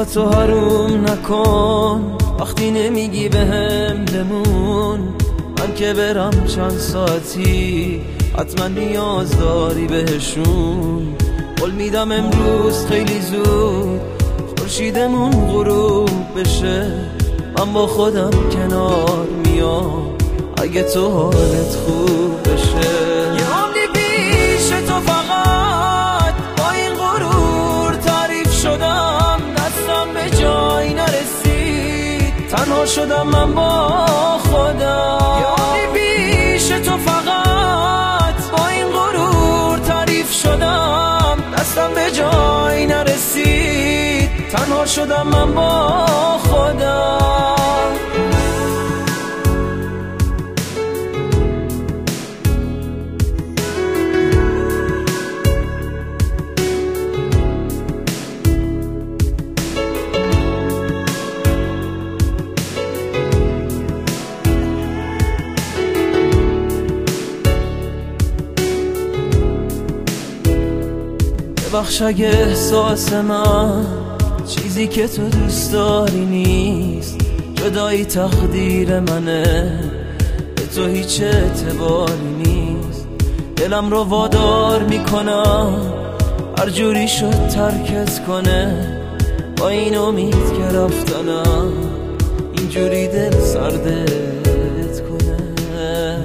تو حروم نکن، وقتی نمیگی بهم بمون. من که برم چند ساعتی حتما نیاز داری بهشون. قول میدم امروز خیلی زود خورشیدمون غروب بشه، من با خودم کنار میام اگه تو حالت خوب بشه. یه عمری پیش تو فقط با این غرور تعریف شدم، دستم به جای نرسید، تنها شدم من با خودم. یه عمری پیش تو فقط با این غرور تعریف شدم، دستم به جای نرسید، تنها شدم من با خودم. ببخش اگه احساس من چیزی که تو دوست داری نیست، جدایی تقدیر منه، به تو هیچ اعتباری نیست. دلم رو وادار میکنم هر جوری شد ترکت کنه، با این امید که رفتنم اینجوری دل سردت کنه.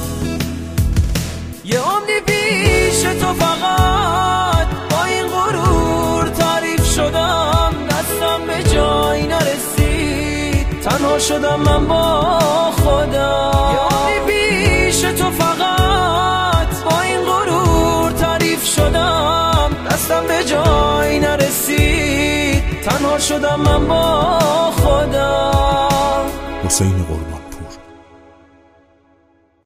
یه عمری پیش تو فقط با این غرور تعریف شدم، دستم به جای نرسید، تنها شدم من با خودم. یه عمری پیش تو فقط با این غرور تعریف شدم، دستم به جای نرسید، تنها شدم من با خودم. حسین قربانی.